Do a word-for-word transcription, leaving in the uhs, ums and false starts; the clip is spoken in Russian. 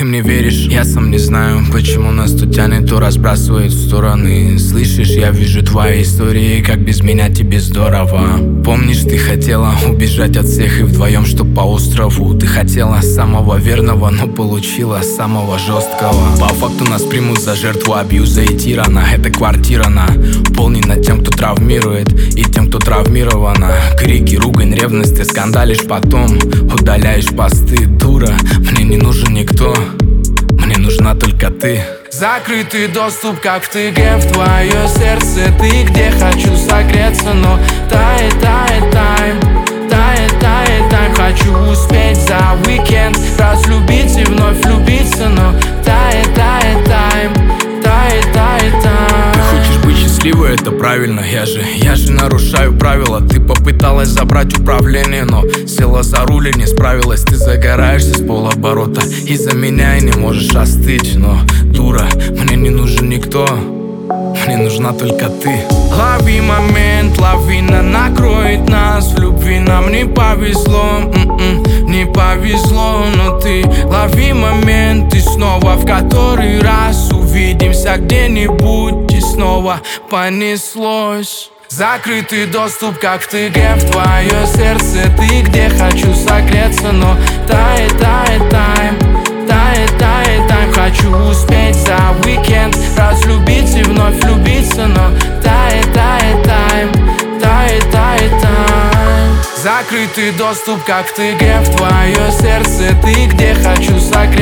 Ты мне веришь? Я сам не знаю, почему нас тут тянет, то разбрасывает в стороны. Слышишь, я вижу твои истории, как без меня тебе здорово. Помнишь, ты хотела убежать от всех и вдвоем, чтоб по острову. Ты хотела самого верного, но получила самого жесткого. По факту нас примут за жертву абьюза и тирана. Эта квартира наполнена тем, кто травмирует, и тем, кто травмирована. Крики, ругань, ревность, ты скандалишь, потом удаляешь посты. Дура, мне не нужен никто, мне нужна только ты. Закрытый доступ, как в тыге, в твое сердце. Ты где, хочу согреться, но тает, тает тайм, тает, тает тайм. Хочу успеть за уикенд разлюбить и вновь влюбиться, но тает, тает тайм, тает, тает тайм. Ты хочешь быть счастливой, это правильно, я же, я же нарушаю правила. Ты попыталась забрать управление, но села за руль и не справилась. Ты загораешься с полоборота из-за меня и не можешь остыть. Но, дура, мне не нужен никто, мне нужна только ты. Лови момент, лавина накроет нас. В любви нам не повезло, м-м, не повезло. Но ты лови момент, и снова в который раз увидимся где-нибудь, и снова понеслось. Закрытый доступ, как в тыге, в твое сердце. Ты где, хочу согреться, но тает, тает тайм, тает, тает тайм. Хочу успеть за уикенд разлюбить и вновь влюбиться, но тает, тает тайм, тает, тает тайм. Закрытый доступ, как в тыге, в твое сердце. Ты где, хочу согреться.